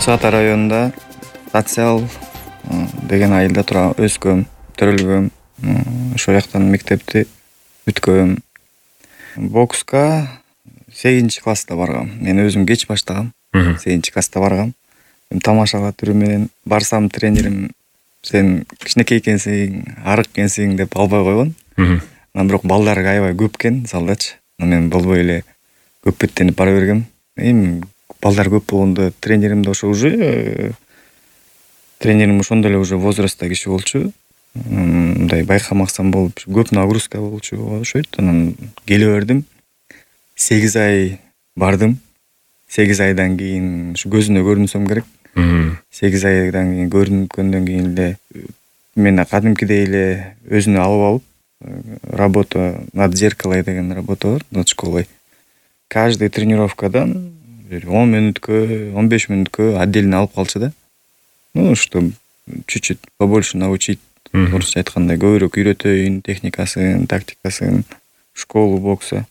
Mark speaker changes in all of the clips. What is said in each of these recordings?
Speaker 1: Чыгат районунда социал деген айылда өскөм, төрөлгөм. Ошол жактан мектепти бүткөм. Бокска 8-класста баргам. Мен өзүм кеч баштагам. 8-класста баргам. Тамашага түрү менен барсам тренерим сен кичинекей экенсиң, арык экенсиң деп албай койгон. Анан бирок балдар аябай көп экен залдачы. Мен болбой эле көп беттенип бара бергем. Эми балдар көп болгондо тренерим да уже ошондой эле уже возрастта киши болчу. Мындай байкамаксан болуп көп нагрузка болчу, ошойт. Анан келе бердим. 8 ай бардым. 8 айдан кийин ушу көзүнө көрүнсөм керек. 8 айдан кийин көрүнгөндөн кийин эле мени кадимкидей эле өзүнө алып алып, работа над зеркалой деген работа бар, над школой. Каждый тренировкадан 10 мүнөткө, 15 мүнөткө отдельно алып калчу да. Чтобы чуть-чуть побольше научить, орусча айткандай, көбүрөөк үйрөтөйүн, техникасын, тактикасын, школу бокса.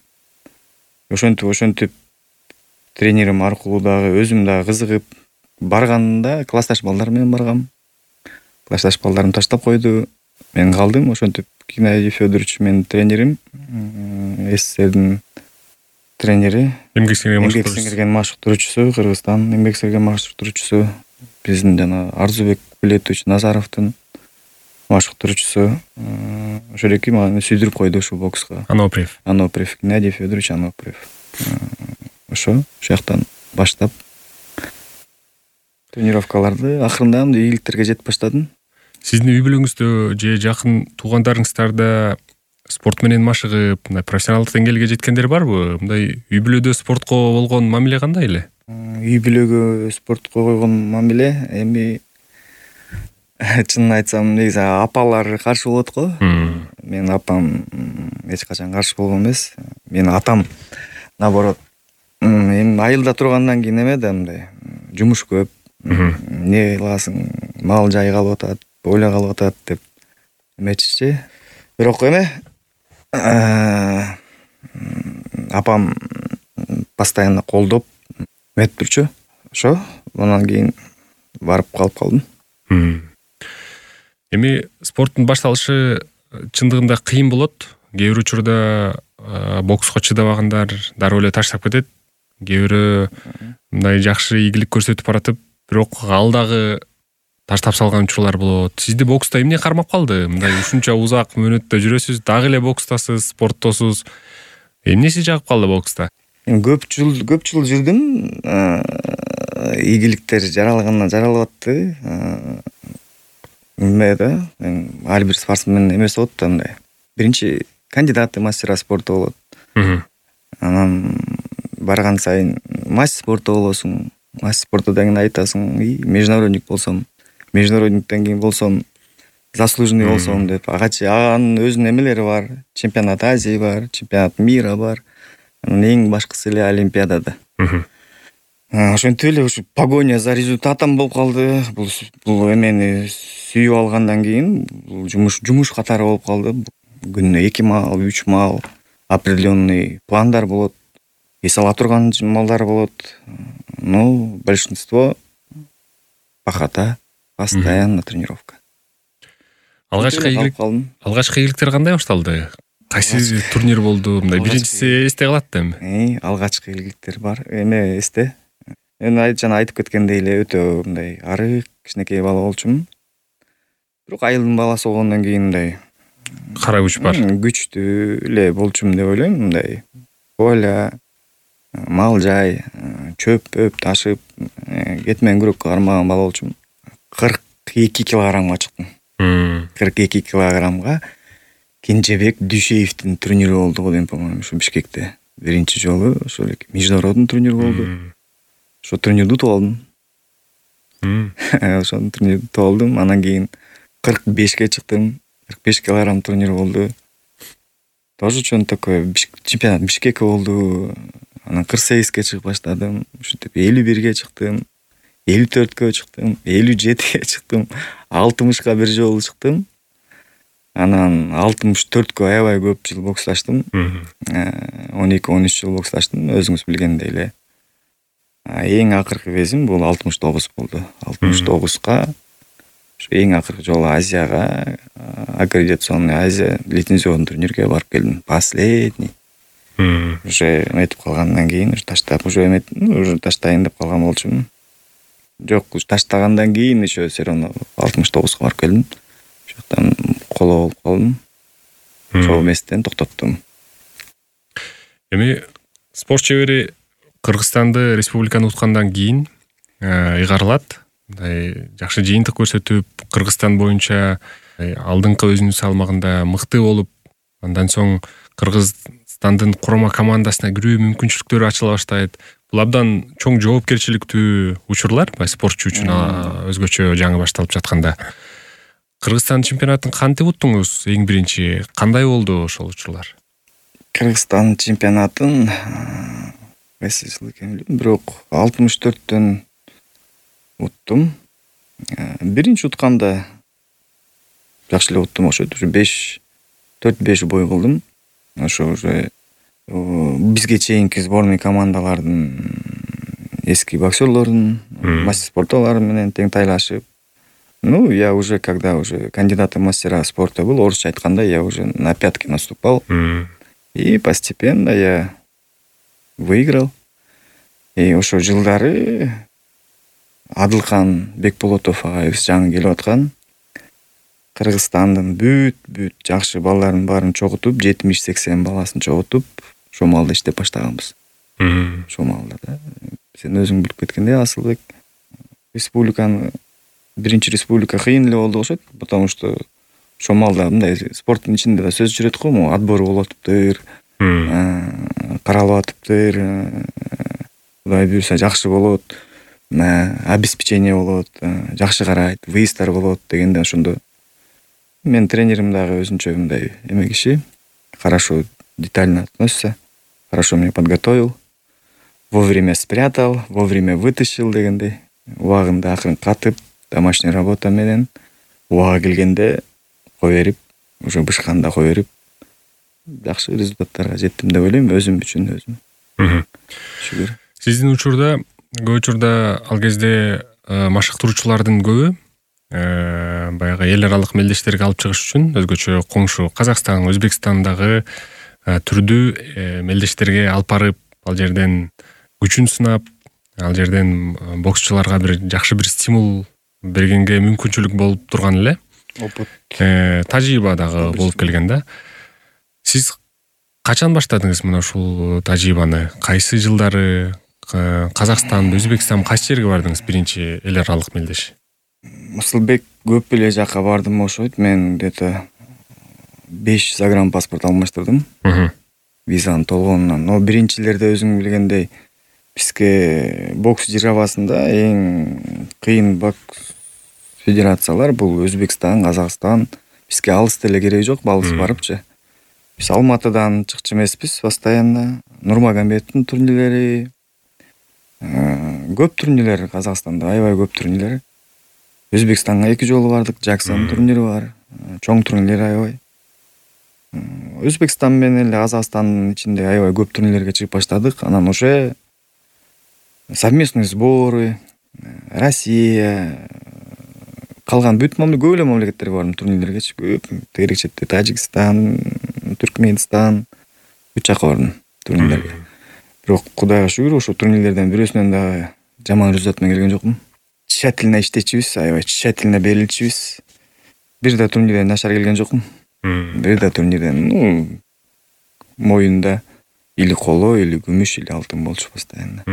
Speaker 1: Ошентип тренерим аркылуу дагы өзүм дагы кызыгып барганда классташ балдар менен баргам. Классташ балдарым таштап койду. Мен калдым. Ошентип Геннадий Федорович менин тренерим, СССРдин тренери, эмгек сиңирген машыктыруучусу, Кыргызстан эмгек сиңирген машыктыруучусу, биздин жана Арзубек Билетович Назаровдун машыктыруучусу. Ошол эки мага сүйдүрүп койду ушул бокска. Аноприев, Геннадий Федорович Аноприев. Ошол жактан баштап тренировкаларды акырында ийгиликтерге жетип баштадым.
Speaker 2: Сиздин үй бүлөңүздө же жакын туугандарыңыздарда спорт менен машыгып, мындай профессионалдык деңгээлге жеткендер барбы? Мындай үй бүлөдө спортко болгон мамиле кандай эле?
Speaker 1: Үй бүлөгө спортко койгон мамиле эми чынын айтсам негизи апалар каршы болот го. Менин апам эч качан каршы болгон эмес. Менин атам наоборот, эми айылда тургандан кийин эме да мындай жумуш көп. Не кыласың, мал жай калып атат, ойла калып атат деп эметчи. Бирок эме апам постоянно колдоп эметип турчу. Ошо андан кийин барып калып калдым.
Speaker 2: Эми спорттун башталышы чындыгында кыйын болот. Кээ бир учурда бокско чыдабагандар дароо эле таштап кетет. Кээ бирөө мындай жакшы ийгилик көрсөтүп баратып, бирок ал дагы таштап салган учурлар болот. Сизди бокста эмне кармап калды? Мындай ушунча узак мөөнөттө жүрөсүз, дагы эле бокстасыз, спорттосуз. Эмнеси жагып калды бокста?
Speaker 1: Көп жыл жүрдүм. Ийгиликтер жаралып атты. Да, ар бир спортсмен эмеси болот да мындай. Биринчи кандидаты мастера спорта болот. Анан барган сайын мастер спорта болосуң. Мастер спортадан кийин айтасың, международник болсом, международниктен кийин болсом, заслуженный болсом деп. Аганын өзүнүн эмелери бар. Чемпионат Азии бар, чемпионат мира бар. Анан эң башкысы эле олимпиадада. Ошентип эле ушу погоня за результатом болуп калды. Бул эмени сүйүп алгандан кийин бул жумуш катары болуп калды. Күнүнө 2 мал, 3 мал, определенный пландар болот. Эс ала турган малдар болот. Большинство пахата, постоянно тренировка.
Speaker 2: Алгачкы ийгиликтер кандай башталды? Кайсы турнир болду? Мындай биринчиси эсте калат да эми.
Speaker 1: Алгачкы ийгиликтер бар. Эме эсте. Мен жана айтып кеткендей эле өтө мындай арык, кичинекей бала болчумун. Бирок айылдын баласы болгондон кийин мындай
Speaker 2: кара күч бар.
Speaker 1: Күчтүү эле болчумун деп ойлойм. Мындай поля, мал жай, чөп ташып, кетмен күрөккө кармаган бала болчумун. 42 килограммга чыктым. 42 килограммга Кенжебек Дүйшеевдин турнири болду го дейм, по-моему, ушу Бишкекте. Биринчи жолу ошол эле международный турнир болду. Ошо турнирди утуп алдым. Ошол турнирди утуп алдым. Анан кийин 45ке чыктым. 45 килограмм турнир болду. Тоже что-то такое. Чемпионат Бишкекке болду. Анан 48ке чыгып баштадым. Ушинтип 51ге чыктым. 54кө чыктым. 57ге чыктым. 60ка бир жолу чыктым. Анан 64кө аябай көп жыл боксташтым. 12-13 жыл боксташтым, өзүңүз билгендей эле. Эң акыркы весим бул 69 болду. 69га ушу эң акыркы жолу Азияга, аккредитационный Азия лицензионный турнирге барып келдим. Последний. Уже эметип калгандан кийин уже таштап, уже таштайын деп калган болчумун. Жок, таштагандан кийин еще все равно 69га барып келдим. Ошоктон коло болуп калдым. Ошол эместен токтоттум.
Speaker 2: Эми спорт чебери Кыргызстанды республиканы уткандан кийин ыйгарылат. Мындай жакшы жыйынтык көрсөтүп, Кыргызстан боюнча алдыңкы өзүнүн салмагында мыкты болуп, андан соң Кыргызстандын курама командасына кирүү мүмкүнчүлүктөрү ачыла баштайт. Бул абдан чоң жоопкерчиликтүү учурлар, спортчу үчүн өзгөчө жаңы башталып жатканда. Кыргызстан чемпионатын кантип уттуңуз? Эң биринчи кандай болду ошол учурлар?
Speaker 1: Кыргызстан чемпионатын бирок 64төн уттум. Биринчи утканда жакшы эле уттум окшойт. Уже 4-5 бой кылдым. Ошо уже бизге чейинки сборный командалардын эски боксерлордун, мастер спортолору менен тең тайлашып. Я уже когда уже кандидат в мастера спорта был, орусча айтканда, я уже на пятки наступал. И постепенно я выиграл. И ошо жылдары Адылкан Бекболотов агайыбыз жаңы келип аткан. Кыргызстандын бүт жакшы балдарын баарын чогутуп, 70-80 баласын чогутуп, ошол маалда иштеп баштаганбыз. Ошол маалда да. Сен өзүң билип кеткендей, Асылбек, биринчи республика кыйын эле болду окшойт, потому что ошол маалда мындай спорттун ичинде да сөз жүрөт го, отбор болуп атыптыр, каралып атыптыр, Кудай буйруса жакшы болот, обеспечение болот, жакшы карайт, выездар болот дегенде ошондо мен тренерим дагы өзүнчө мындай эме киши, хорошо детально относится, хорошо меня подготовил, вовремя спрятал, вовремя вытащил дегендей, убагында акырын катып, домашний работа менен убага келгенде кое берип, уже бышканда кое берип, жакшы результаттарга жеттим деп ойлойм, өзүм үчүн өзүм. Шүгүр.
Speaker 2: Сиздин учурда, көп учурда ал кезде машыктыруучулардын көбү баягы эл аралык мелдештерге алып чыгыш үчүн өзгөчө коңшу Казакстан, Өзбекстандагы түрдүү мелдештерге алып барып, ал жерден күчүн сынап, ал жерден боксчуларга жакшы бир стимул бергенге мүмкүнчүлүк болуп турган эле.
Speaker 1: Опыт.
Speaker 2: Тажрыйба дагы болуп келген да. Сиз качан баштадыңыз мына ушул тажрыйбаны? Кайсы жылдары Казакстан, Өзбекстан кайсы жерге бардыңыз биринчи эл аралык мелдеш?
Speaker 1: Асылбек көп эле жакка бардым окшойт. Мен где-то 5 загранпаспорт алмаштырдым. Визанын толгонунан. Но биринчилерде өзүң билгендей бизге бокс державасында эң кыйын бокс федерациялар бул Өзбекстан, Казакстан. Бизге алыс деле кереги жок, балыс барыпчы. Биз Алматыдан чыкчу эмеспиз постоянно. Нурмагомедовдун турнирлери, көп турнирлер Казакстанда, аябай көп турнирлер. Өзбекстанга 2 жолу бардык, Жаксан турнири бар, чоң турнирлер аябай. Өзбекстан менен эле Казакстандын ичинде аябай көп турнирлерге чыгып баштадык. Анан уже совместный сборы, Россия, калган бүт көп эле мамлекеттерге бардым турнирлерге чыгып, тегерек четте Тажикстан, Түркменстан, бүт жакка бардым турнирлерге. Бирок Кудайга шүгүр, ошо турнирлерден бирөөсүнөн дагы жаман результат менен келген жокмун. Тщательно иштечүбүз, аябай тщательно берилчүбүз. Бир да турнирден начар келген жокмун. Бир да турнирден, моюнда или коло, или күмүш, или алтын болчу постоянно.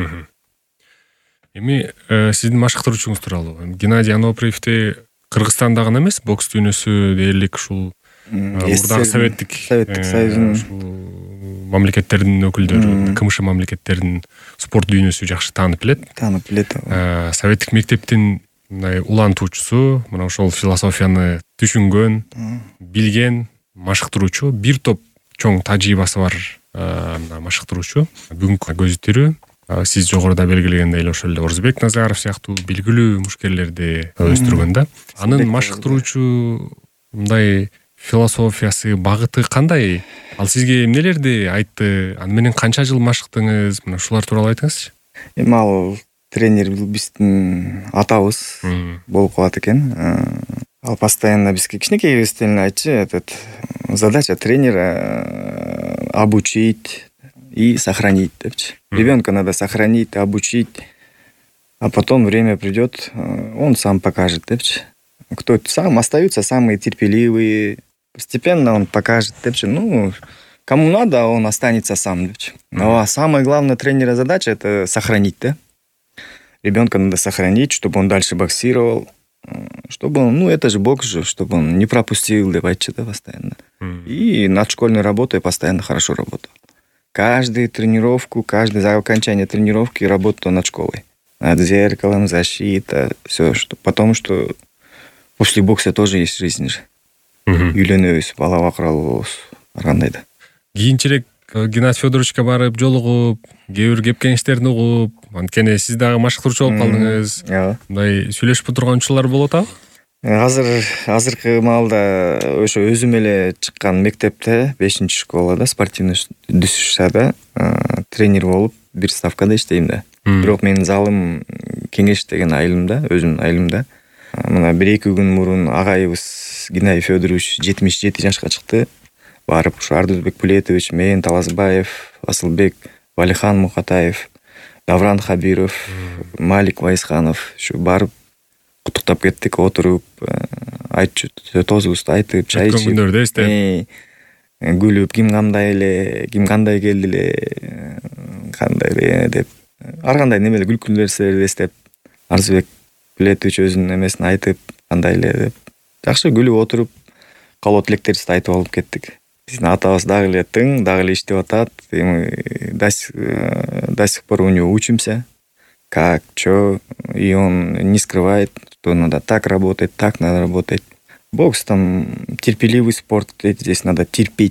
Speaker 2: Эми сиздин машыктыруучуңуз тууралуу. Геннадий Аноприевди Кыргызстанда гана эмес, бокс дүйнөсү дээрлик ушул урдагы Советтик Союзунун мамлекеттердин өкүлдөрү, КМШ мамлекеттердин спорт дүйнөсү жакшы таанып билет. Советтик мектептин мындай улантуучусу, мына ошол философияны түшүнгөн, билген машыктыруучу, бир топ чоң тажрыйбасы бар машыктыруучу. Бүгүнкү көзү тирүү. Сиз жогоруда белгилегендей эле ошол эле Орзбек Назаров сыяктуу билгилүү мушкерлерди өстүргөн да. Анын машыктыруучу мындай философиясы, багыты кандай? Ал сизге эмнелерди айтты? Аны менен канча жыл машыктыңыз? Мына ушулар тууралуу айтыңызчы.
Speaker 1: Эми ал тренер биздин атабыз болуп калат экен. Ал постоянно бизге кичинекей кезибизден эле айтчу, этот задача тренера обучить и сохранить депчи. Ребенка надо сохранить, обучить, а потом время придет, он сам покажет депчи. Кто сам остаются самые терпеливые, постепенно он покажет депчи. Ну, кому надо, он останется сам депчи. Но самая главная тренера задача это сохранить, да? Ребенка надо сохранить, чтобы он дальше боксировал, чтобы он, ну это же бокс же, чтобы он не пропустил, давайте да, постоянно. И над школьной работой постоянно хорошо работал. Каждую тренировку, каждое за окончание тренировки работал над школой. Над зеркалом, защита, все. Потому что после бокса тоже есть жизнь же. Үйленөбүз, балага куралбыз, андай да.
Speaker 2: Кийинчерээк Геннадий Федоровичке барып жолугуп, кээ бир кеп кеңештерин угуп, анткени сиз дагы машыктыруучу болуп калдыңыз. Мындай сүйлөшүп турган учурлар болуп атабы?
Speaker 1: Азыркы маалда ошо өзүм эле чыккан мектепте 5-чи школада, спортивный ДЮСШда тренер болуп бир ставкада иштейм да. Бирок менин залым Кеңеш деген айылымда, өзүмдүн айылымда. Мына 1-2 күн мурун агайыбыз Геннадий Федорович 77 жашка чыкты. Барып ушу Ардузбек Пулетович, мен, Таласбаев, Асылбек, Валихан Мукатаев, Давран Хабиров, Малик Вайсханов ушу барып куттуктап кеттик, отуруп, айтчу тозубузду айтып, чай ичип,
Speaker 2: күндөрдө эстеп,
Speaker 1: күлүп, ким кандай эле, ким кандай келди эле, кандай эле деп, ар кандай немелер күлкүлөрдү эстеп, Арзыбек Пулетович өзүнүн эмесин айтып, кандай эле деп, жакшы күлүп отуруп, каалоо тилектерибизди айтып алып кеттик. Биздин атабыз дагы эле тың, дагы эле иштеп атат. Эми до сих пор у него учимся. Как, чё, и он не скрывает, что надо так работать, так надо работать. Бокс там терпеливый спорт, здесь надо терпеть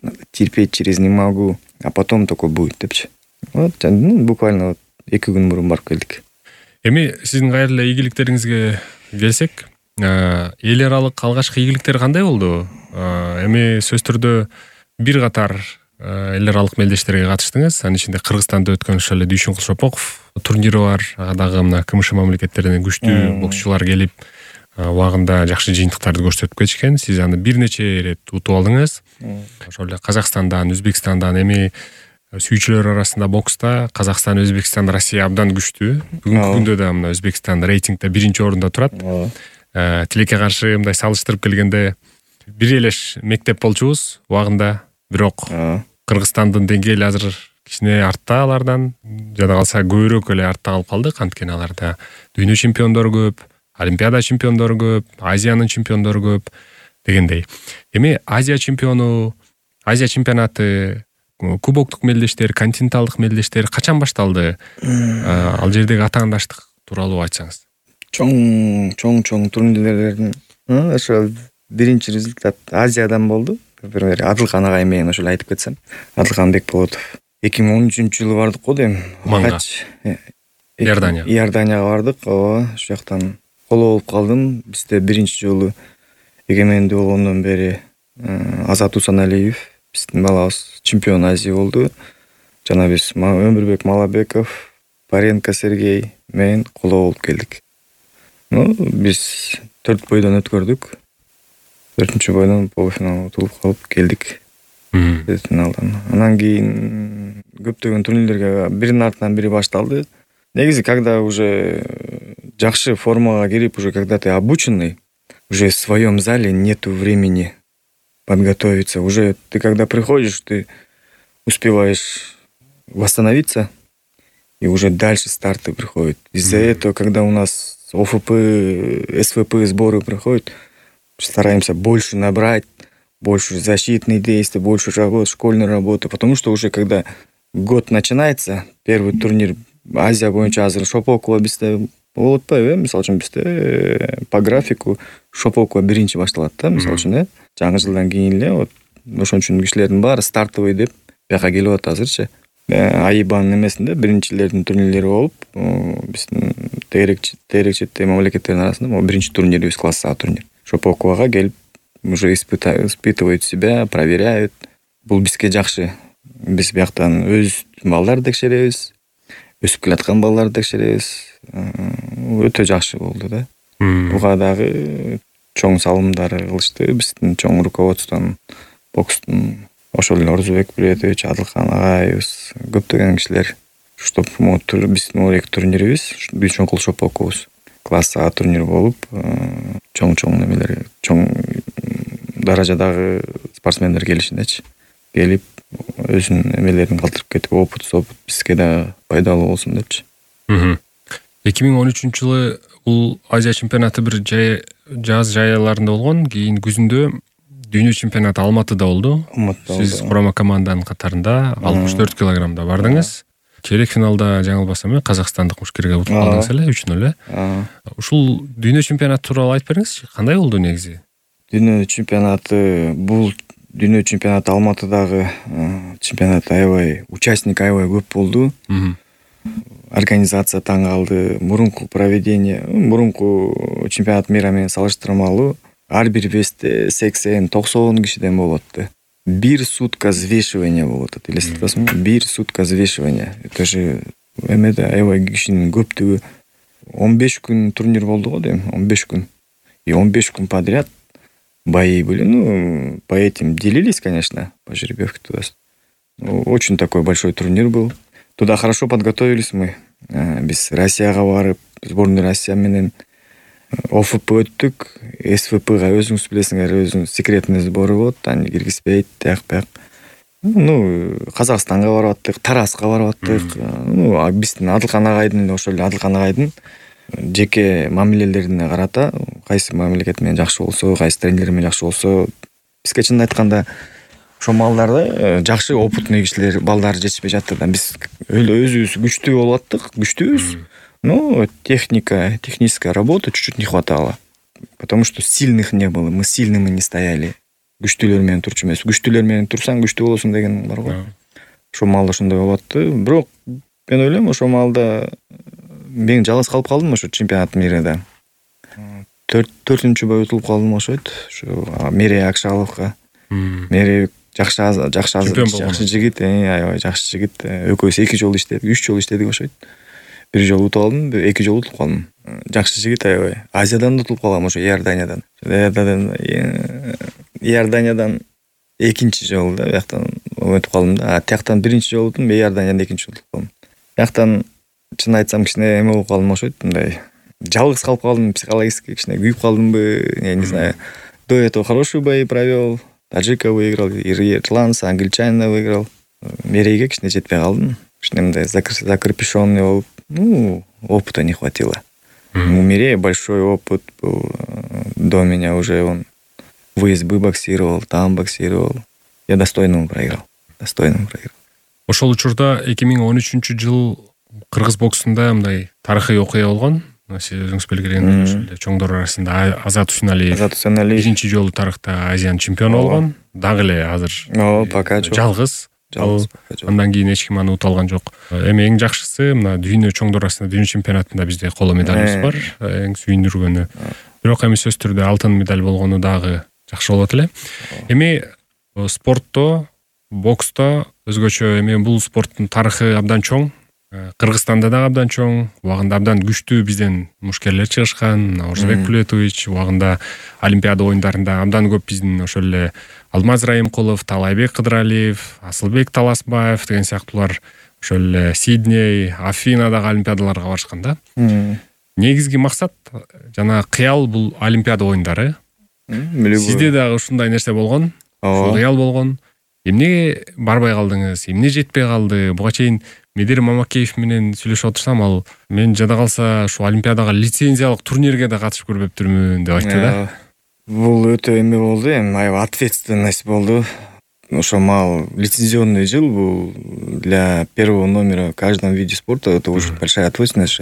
Speaker 1: через не могу, а потом только будет депчи. Вот, ну, буквально вот 2 күн мурун барып келдик.
Speaker 2: Эми сиздин кайра эле ийгиликтериңизге келсек, эл аралык алгачкы ийгиликтер кандай болду? Эми сөз түрдө бир катар эл аралык мелдештерге катыштыңыз. Анын ичинде Кыргызстанда өткөн ошо эле Дүйшүн Кулшопоков турнири бар. Ага дагы мына КМШ мамлекеттеринен күчтүү боксчулар келип, убагында жакшы жыйынтыктарды көрсөтүп кетишкен. Сиз аны бир нече ирет утуп алдыңыз. Ошол эле Казакстандан, Өзбекстандан, эми сүйүүчүлөр арасында бокста Казакстан, Өзбекстан, Россия абдан күчтүү. Бүгүнкү күндө да мына Өзбекстан рейтингде 1-чи орунда турат. Тилекке каршы мындай салыштырып келгенде бир элеш мектеп болчубуз убагында, бирок Кыргызстандын деңгээли азыр кичине артта алардан, жада калса көбүрөөк эле артта калып калдык, анткени аларда дүйнө чемпиондору көп, Олимпиада чемпиондору көп, Азиянын чемпиондору көп дегендей. Эми Азия чемпионаты, кубоктук мелдештер, континенталдык мелдештер качан башталды? Ал жердеги атаандаштык тууралуу айтсаңыз.
Speaker 1: Чоң турнирлердин ошо биринчи результат Азиядан болду. Например, Адылхан агай менен ошол айтып кетсем. Адылхан Бекболотов 2013-жылы бардык го дейм.
Speaker 2: Манга. Иорданияга
Speaker 1: бардык. Ооба, ошол жактан коло болуп калдым. Бизде биринчи жолу эгемендүү болгондон бери Азат Усаналиев, биздин балабыз чемпион Азия болду. Жана биз Өмүрбек Малабеков, Паренко Сергей менен коло болуп келдик. Ну, биз 4 бойдон өткөрдүк. 4-чү бойдон полуфиналга утулуп калып келдик. Финалдан. Анан кийин көптөгөн турнирлерге биринин артынан бири башталды. Негизи, когда уже жакшы формага кирип, уже когда ты обученный, уже в своем зале нету времени подготовиться. Уже ты когда приходишь, ты успеваешь восстановиться, и уже дальше старты приходят. Из-за этого, когда у нас ОФП, СВП сборы проходят, стараемся больше набрать, больше защитных действий, больше работы, школьной работы. Потому что уже когда год начинается, первый турнир Азия боюнча азыр Шопокова бизде болуп атпайбы? Мисалы үчүн бизде по графику Шопокова биринчи башталат да, мисалы үчүн, жаңы жылдан кийин эле вот ошон үчүн кишилердин баары стартовый деп бияка келип атат азырчы. Айбанын эмесинде биринчилердин турнирлери болуп, биздин тегерек мамлекеттердин арасында могу биринчи турнирибиз класстагы турнир. Шопоковага келип уже испытывают себя, проверяют. Бул бизге жакшы. Биз бияктан өз балдар текшеребиз. өсүп келаткан балаларды текшеребиз. Өтө жакшы болду да. Буга дагы чоң салымдары кылышты биздин чоң руководствонун, бокстун. Ошол эле Орзубек Билетович, Адылхан агайыбыз, көптөгөн кишилер. Чтоб биздин эки турнирибиз, чоңкул шопокубуз. Класс А турнир болуп, чоң немелер, чоң даражадагы спортсмендер келишиндечи. Келип, өзүнүн эмелерин калтырып кетип, опыт бизге да пайдалуу болсун депчи.
Speaker 2: 2013 жылы бул Азия чемпионаты бир жаз жай айларында болгон, кийин күзүндө дүйнө чемпионаты Алматыда болду. Сиз курама команданын катарында 64 килограммда бардыңыз. Чейрек финалда жаңылбасам казакстандык мушкерге утуп калдыңыз эле 3-0. Ушул дүйнө чемпионаты тууралуу айтып бериңизчи, кандай болду негизи?
Speaker 1: Дүйнө чемпионаты Алматыдагы чемпионат аябай, участник аябай көп болду. Организация таң калды. Мурунку чемпионат мира менен салыштырмалуу ар бир весте 80-90 кишиден болот да. 1 сутка взвешивание болот. Элестетип атасыңбы? 1 сутка взвешивание. Это же эмеде аябай кишинин көптүгү 15 күн турнир болду го дейм, 15 күн. И 15 күн подряд бои были. По этим делились, конечно, по жеребьевке туда. Очень такой большой турнир был. Туда хорошо подготовились мы. Биз Россияга барып, сборная Россия менен ОФП өттүк. СВПга өзүңүз билесиңер, өзүнүн секретный сбору болот, аны киргизбейт, тияк. Казакстанга барып аттык, Тараска барып аттык. Биздин Адылхан агайдын, ошол эле Адылхан агайдын жеке мамилелерине карата, кайсы мамлекет менен жакшы болсо, кайсы тренер менен жакшы болсо, бизге чынын айтканда ошо малдарды жакшы опытный кишилер, балдар жетишпей жатты да. Биз өзүбүз күчтүү болуп аттык, күчтүүбүз. Техническая работа чуть-чуть не хватало. Потому что сильных не было, мы сильными не стояли. Күчтүүлөр менен турчу эмес. Күчтүүлөр менен турсаң күчтүү болосуң деген бар го. Ошо маалда ошондой болуп атты. Бирок мен ойлойм, ошо маалда мен жалгыз калып калдым ошо чемпионат мирда. 4-бой утулуп калдым ошойт. Ошо Мерей Акшаловго. Мерей жакшы жигит, аябай жакшы жигит. Экөөбүз 2 жолу иштедик, 3 жолу иштедик ошойт. 1 жолу утуп алдым, 2 жолу утуп калдым. Жакшы жигит аябай. Азиядан да утуп калгам, ошо Иорданиядан. Иорданиядан 2-чи жолу да, бияктан өтүп калдым да. Тияктан 1-чи жолу утуп, Иорданиядан 2-чи жолу утуп калдым. Бияктан чын айтсам кичине эме болуп калдым ошойт, мындай. Жалгыз калып калдым, психологически кичине күйүп калдымбы, я не знаю. До этого хороший бои провел. Таджика выиграл, ирландца, англичанина выиграл. Мерейге кичине жетпей калдым. Кичине мындай закрепощенный болуп, опыта не хватило. У Мирея большой опыт был. До меня уже он в ВСБ боксировал, там боксировал. Я достойно проиграл.
Speaker 2: Ошол учурда 2013 жыл кыргыз боксунда мындай тарыхый окуя болгон. Сиз өзүңүз белгилеген ошол чоңдор арасында Азат Усеналиев 1-чи жолу тарыхта Азиянын чемпиону болгон. Дагы эле азыр
Speaker 1: пока жок.
Speaker 2: Жалгыз. Андан кийин эч ким аны ута алган жок. Эми эң жакшысы мына дүйнө чоңдор арасында дүйнө чемпионатында бизде коло медалыбыз бар. Эң сүйүндүргөнү. Бирок эми сөзсүз түрдө алтын медаль болгону дагы жакшы болот эле. Эми спортто, боксто өзгөчө эми бул спорттун тарыхы абдан чоң. Кыргызстанда да абдан чоң, убагында абдан күчтүү бизден мушкерлер чыгышкан. Орзубек Билетович убагында Олимпиада оюндарында абдан көп биздин ошол эле Алмаз Райымкулов, Талайбек Кыдыралиев, Асылбек Таласбаев деген сыяктуулар ошол эле Сидней, Афинадагы олимпиадаларга барышкан да. Негизги максат жана кыял бул Олимпиада оюндары. Сизде дагы ушундай нерсе болгон. Ушул кыял болгон. Эмне барбай калдыңыз? Эмне жетпей калды? Буга чейин Медер Мамакеев менен сүйлөшүп отурсам, ал мен жада калса ушу Олимпиадага лицензиялык турнирге да катышып көрбөптүрмүн деп айтты да.
Speaker 1: Бул өтө эме болду, аябай ответственность болду. Ошо мал лицензионный жыл бул для первого номера в каждом виде спорта, это очень большая ответственность.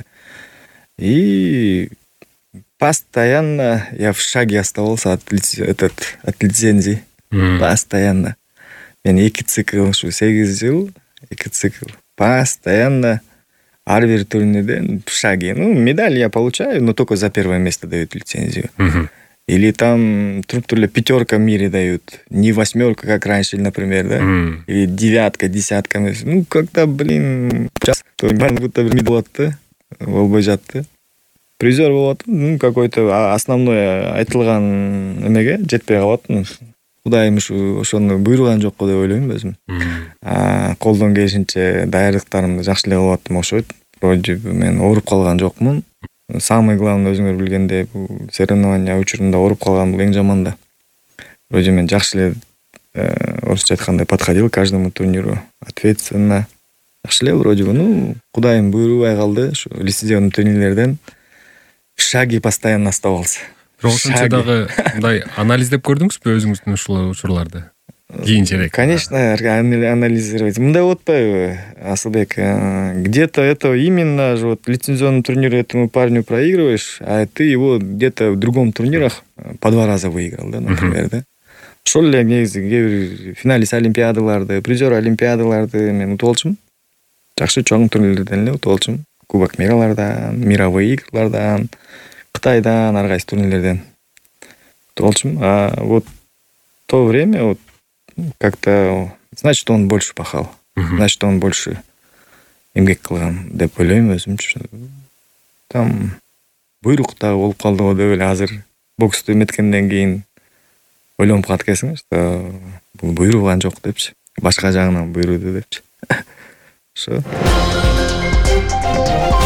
Speaker 1: И постоянно я в шаге оставался от лицензии. Постоянно. Мен 2 цикл, 8 жыл, 2 цикл. Постоянно ар бир турнирден в шаге. Медаль я получаю, но только за первое место дают лицензию. Или там туруп эле пятерка в мире дают. Не восьмерка, как раньше, например, да? Или девятка, десятка. Ну, когда, блин, час, то будто болот да? Болбой жатты. Призер болот, ну, какой-то основной айтылган эмеге жетпей калат. Кудайым ошону буйруган жокко деп ойлойм өзүм. Колдон келишинче даярдыктарымды жакшы эле кылып аттым окшойт. Вроде бы мен ооруп калган жокмун. Самый главный өзүңөр билгендей, бул соревнования учурунда ооруп калган бул эң жаман да. Вроде мен жакшы эле орусча айткандай подходил к каждому турниру, ответственно. Жакшы эле вроде бы, ну, кудайым буйрубай калды, ушу лицензионный турнирлерден шаги постоянно оставался.
Speaker 2: Бирок ошончо дагы мындай анализдеп көрдүңүзбү өзүңүздүн ушул учурларды? Кийинчерээк.
Speaker 1: Конечно, анализировать. Мындай болуп атпайбы, Асылбек? Где-то это именно же вот лицензионный турнир этому парню проигрываешь, а ты его где-то в другом турнирах по 2 раза выиграл, да, например, да? Ошол эле негизи финалист олимпиадаларды, призер олимпиадаларды мен утуп алчумун. Жакшы чоң турнирлерден эле утуп алчумун. Кубок миралардан, мировые игрлардан, Кытайдан, ар кайсы турнирлерден утуп алчумун. А вот в то время вот как-то, значит, он больше пахал. Значит, он больше эмгек кылган деп ойлойм өзүмчү. Там буйрук да болуп калды го деп эле азыр боксту эметкенден кийин ойлонуп калат экенсиң, что бул буйруган жок депчи. Башка жагынан буйруду депчи. Ошо.